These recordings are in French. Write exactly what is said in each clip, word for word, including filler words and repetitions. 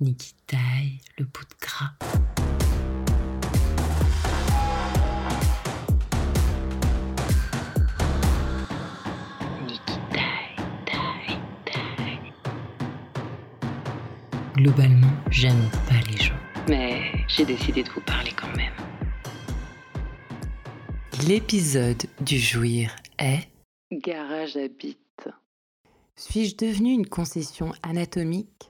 Nikitaï, le bout de gras. Nikitaï, taï, taï. Globalement, j'aime pas les gens. Mais j'ai décidé de vous parler quand même. L'épisode du jouir est Garage à bite. Suis-je devenue une concession anatomique ?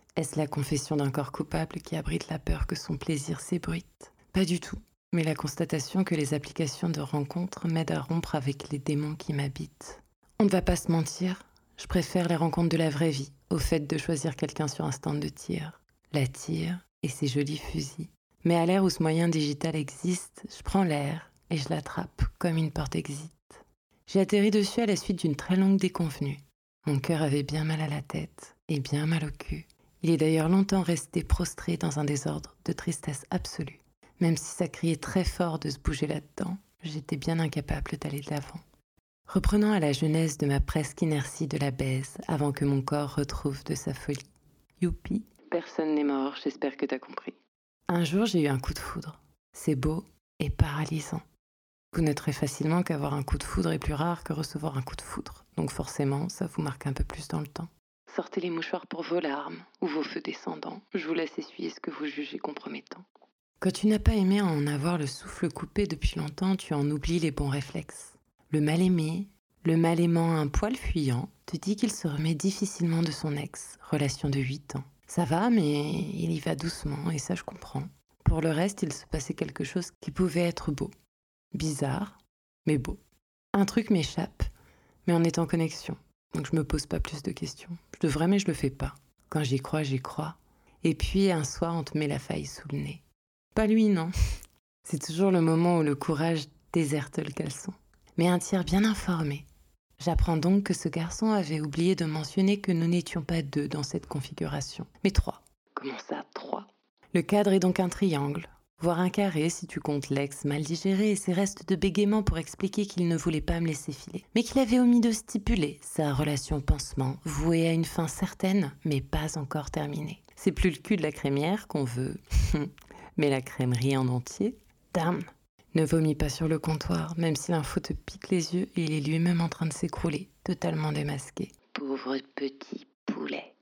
Est-ce la confession d'un corps coupable qui abrite la peur que son plaisir s'ébruite ? Pas du tout, mais la constatation que les applications de rencontres m'aident à rompre avec les démons qui m'habitent. On ne va pas se mentir, je préfère les rencontres de la vraie vie au fait de choisir quelqu'un sur un stand de tir. La tire et ses jolis fusils. Mais à l'ère où ce moyen digital existe, je prends l'air et je l'attrape comme une porte exit. J'ai atterri dessus à la suite d'une très longue déconvenue. Mon cœur avait bien mal à la tête et bien mal au cul. Il est d'ailleurs longtemps resté prostré dans un désordre de tristesse absolue. Même si ça criait très fort de se bouger là-dedans, j'étais bien incapable d'aller de l'avant. Reprenant à la genèse de ma presque inertie de la baise avant que mon corps retrouve de sa folie. Youpi, personne n'est mort, j'espère que t'as compris. Un jour, j'ai eu un coup de foudre. C'est beau et paralysant. Vous noterez facilement qu'avoir un coup de foudre est plus rare que recevoir un coup de foudre. Donc forcément, ça vous marque un peu plus dans le temps. Sortez les mouchoirs pour vos larmes ou vos feux descendants. Je vous laisse essuyer ce que vous jugez compromettant. Quand tu n'as pas aimé en avoir le souffle coupé depuis longtemps, tu en oublies les bons réflexes. Le mal-aimé, le mal-aimant un poil fuyant, te dit qu'il se remet difficilement de son ex, relation de huit ans. Ça va, mais il y va doucement et ça je comprends. Pour le reste, il se passait quelque chose qui pouvait être beau. Bizarre, mais beau. Un truc m'échappe, mais on est en connexion. Donc je me pose pas plus de questions. Je devrais, mais je le fais pas. Quand j'y crois, j'y crois. Et puis un soir, on te met la faille sous le nez. Pas lui, non. C'est toujours le moment où le courage déserte le caleçon. Mais un tiers bien informé. J'apprends donc que ce garçon avait oublié de mentionner que nous n'étions pas deux dans cette configuration, mais trois. Comment ça, trois ? Le cadre est donc un triangle, voire un carré si tu comptes l'ex mal digéré et ses restes de bégaiement pour expliquer qu'il ne voulait pas me laisser filer. Mais qu'il avait omis de stipuler sa relation pansement, vouée à une fin certaine, mais pas encore terminée. C'est plus le cul de la crémière qu'on veut, mais la crèmerie en entier, damn. Ne vomis pas sur le comptoir, même si l'info te pique les yeux et il est lui-même en train de s'écrouler, totalement démasqué. Pauvre petit poulet.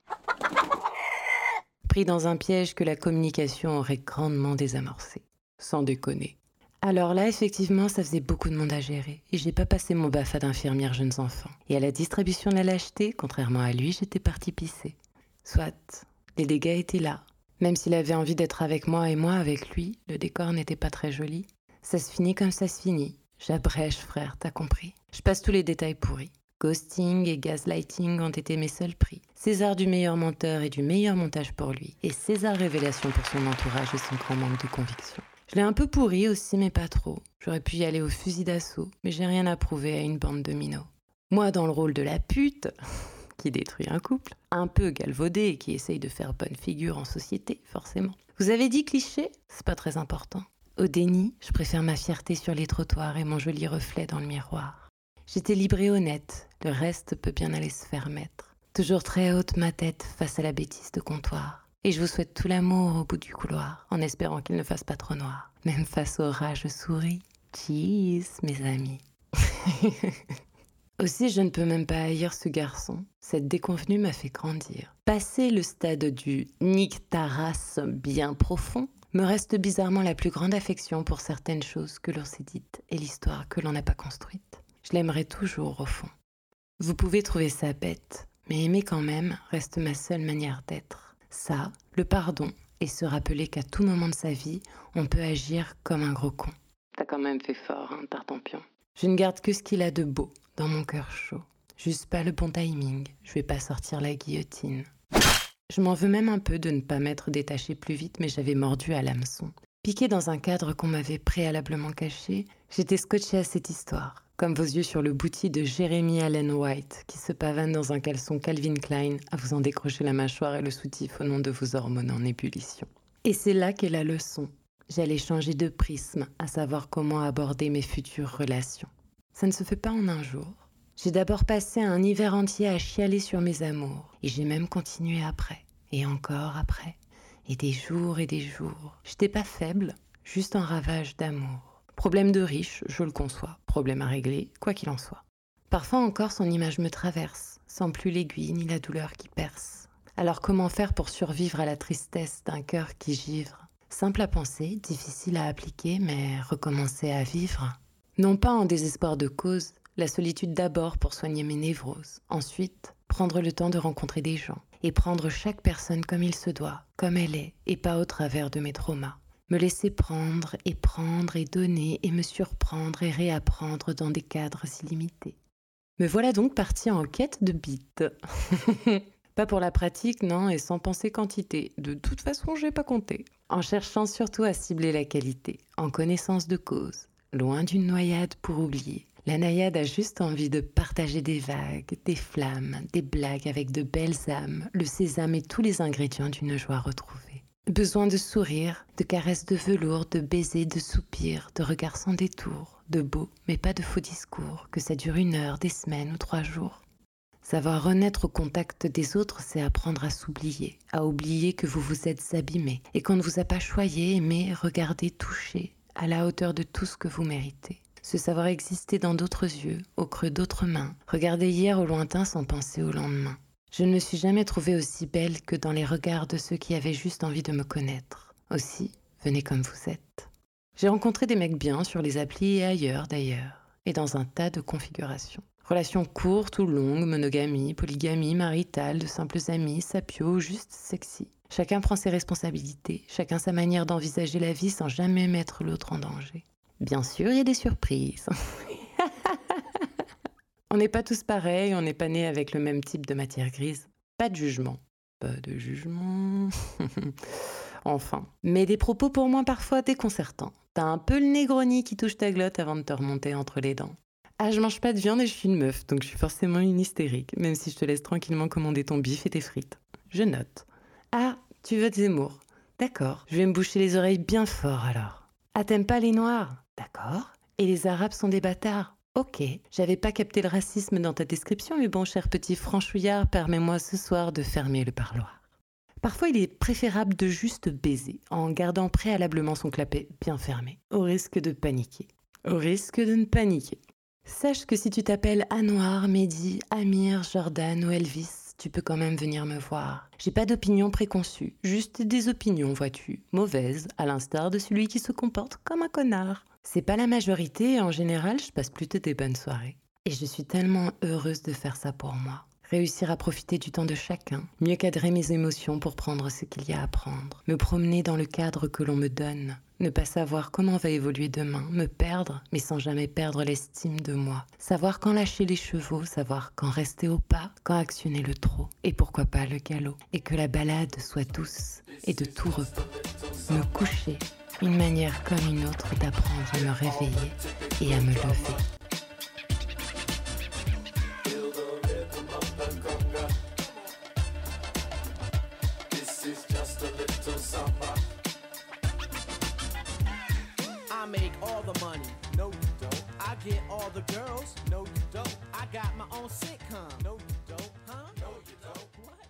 Pris dans un piège que la communication aurait grandement désamorcé. Sans déconner. Alors là, effectivement, ça faisait beaucoup de monde à gérer. Et j'ai pas passé mon B A F A d'infirmière jeunes enfants. Et à la distribution de la lâcheté, contrairement à lui, j'étais partie pisser. Soit, les dégâts étaient là. Même s'il avait envie d'être avec moi et moi avec lui, le décor n'était pas très joli. Ça se finit comme ça se finit. J'abrège, frère, t'as compris. Je passe tous les détails pourris. Ghosting et gaslighting ont été mes seuls prix. César du meilleur menteur et du meilleur montage pour lui. Et César révélation pour son entourage et son grand manque de conviction. Je l'ai un peu pourri aussi, mais pas trop. J'aurais pu y aller au fusil d'assaut, mais j'ai rien à prouver à une bande de minots. Moi, dans le rôle de la pute, qui détruit un couple, un peu galvaudé et qui essaye de faire bonne figure en société, forcément. Vous avez dit cliché ? C'est pas très important. Au déni, je préfère ma fierté sur les trottoirs et mon joli reflet dans le miroir. J'étais libre et honnête, le reste peut bien aller se faire mettre. Toujours très haute ma tête face à la bêtise de comptoir. Et je vous souhaite tout l'amour au bout du couloir, en espérant qu'il ne fasse pas trop noir. Même face au rat, je souris. Cheese, mes amis. Aussi, je ne peux même pas haïr ce garçon. Cette déconvenue m'a fait grandir. Passé le stade du « nique ta race » bien profond, me reste bizarrement la plus grande affection pour certaines choses que l'on s'est dites et l'histoire que l'on n'a pas construite. Je l'aimerai toujours au fond. Vous pouvez trouver ça bête, mais aimer quand même reste ma seule manière d'être. Ça, le pardon, et se rappeler qu'à tout moment de sa vie, on peut agir comme un gros con. T'as quand même fait fort, hein, Tartampion. Je ne garde que ce qu'il a de beau dans mon cœur chaud. Juste pas le bon timing, je vais pas sortir la guillotine. Je m'en veux même un peu de ne pas m'être détachée plus vite, mais j'avais mordu à l'hameçon. Piquée dans un cadre qu'on m'avait préalablement caché, j'étais scotchée à cette histoire, comme vos yeux sur le bouti de Jeremy Allen White, qui se pavane dans un caleçon Calvin Klein à vous en décrocher la mâchoire et le soutif au nom de vos hormones en ébullition. Et c'est là qu'est la leçon. J'allais changer de prisme, à savoir comment aborder mes futures relations. Ça ne se fait pas en un jour. J'ai d'abord passé un hiver entier à chialer sur mes amours, et j'ai même continué après, et encore après, Et des jours et des jours. J'étais pas faible, juste un ravage d'amour. Problème de riche, je le conçois. Problème à régler, quoi qu'il en soit. Parfois encore, son image me traverse, sans plus l'aiguille ni la douleur qui perce. Alors comment faire pour survivre à la tristesse d'un cœur qui givre ? Simple à penser, difficile à appliquer, mais recommencer à vivre. Non pas en désespoir de cause, la solitude d'abord pour soigner mes névroses. Ensuite, prendre le temps de rencontrer des gens et prendre chaque personne comme il se doit, comme elle est, et pas au travers de mes traumas. Me laisser prendre et prendre et donner et me surprendre et réapprendre dans des cadres illimités. Me voilà donc partie en quête de beats. Pas pour la pratique, non, et sans penser quantité. De toute façon, j'ai pas compté. En cherchant surtout à cibler la qualité, en connaissance de cause, loin d'une noyade pour oublier. La naïade a juste envie de partager des vagues, des flammes, des blagues avec de belles âmes, le sésame et tous les ingrédients d'une joie retrouvée. Besoin de sourires, de caresses de velours, de baisers, de soupirs, de regards sans détour, de beaux mais pas de faux discours, que ça dure une heure, des semaines ou trois jours. Savoir renaître au contact des autres, c'est apprendre à s'oublier, à oublier que vous vous êtes abîmé et qu'on ne vous a pas choyé, aimé, regardé, touché, à la hauteur de tout ce que vous méritez. Se savoir exister dans d'autres yeux, au creux d'autres mains, regarder hier au lointain sans penser au lendemain. Je ne me suis jamais trouvée aussi belle que dans les regards de ceux qui avaient juste envie de me connaître. Aussi, venez comme vous êtes. J'ai rencontré des mecs bien sur les applis et ailleurs d'ailleurs, et dans un tas de configurations. Relations courtes ou longues, monogamie, polygamie, maritale, de simples amis, sapio, juste sexy. Chacun prend ses responsabilités, chacun sa manière d'envisager la vie sans jamais mettre l'autre en danger. Bien sûr, il y a des surprises. On n'est pas tous pareils, on n'est pas nés avec le même type de matière grise. Pas de jugement. Pas de jugement. Enfin. Mais des propos pour moi parfois déconcertants. T'as un peu le Negroni qui touche ta glotte avant de te remonter entre les dents. Ah, je mange pas de viande et je suis une meuf, donc je suis forcément une hystérique, même si je te laisse tranquillement commander ton bif et tes frites. Je note. Ah, tu veux de Zemmour. D'accord, je vais me boucher les oreilles bien fort alors. Ah, t'aimes pas les noirs? D'accord. Et les arabes sont des bâtards? Ok, j'avais pas capté le racisme dans ta description, mais bon, cher petit franchouillard, permets-moi ce soir de fermer le parloir. Parfois, il est préférable de juste baiser, en gardant préalablement son clapet bien fermé, au risque de paniquer. Au risque de ne paniquer. Sache que si tu t'appelles Anouar, Mehdi, Amir, Jordan ou Elvis, tu peux quand même venir me voir. J'ai pas d'opinion préconçue, juste des opinions, vois-tu, mauvaises, à l'instar de celui qui se comporte comme un connard. C'est pas la majorité et en général, je passe plutôt des bonnes soirées. Et je suis tellement heureuse de faire ça pour moi. Réussir à profiter du temps de chacun, mieux cadrer mes émotions pour prendre ce qu'il y a à prendre, me promener dans le cadre que l'on me donne, ne pas savoir comment va évoluer demain, me perdre, mais sans jamais perdre l'estime de moi, savoir quand lâcher les chevaux, savoir quand rester au pas, quand actionner le trot, et pourquoi pas le galop, et que la balade soit douce et de tout repos. Me coucher, une manière comme une autre d'apprendre à me réveiller et à me lever. Make all the money, no you don't. I get all the girls, no you don't. I got my own sitcom, no you don't, huh? No you don't. What?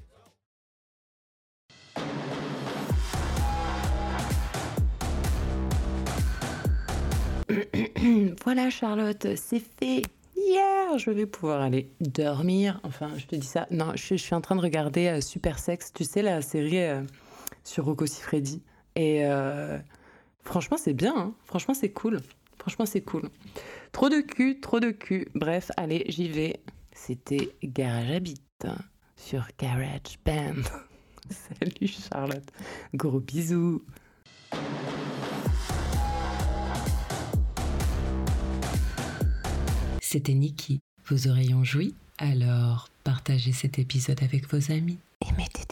No you don't. Voilà Charlotte, c'est fait. Hier, je vais pouvoir aller dormir. Enfin, je te dis ça. Non, je, je suis en train de regarder euh, Super Sex. Tu sais, la série euh, sur Rocco Siffredi. Et... Euh, Franchement, c'est bien, hein. Franchement, c'est cool. Franchement, c'est cool. Trop de cul, trop de cul. Bref, allez, j'y vais. C'était Garage Habit sur GarageBand. Salut Charlotte. Gros bisous. C'était Niki. Vos oreilles ont joui? Alors, partagez cet épisode avec vos amis. Et mettez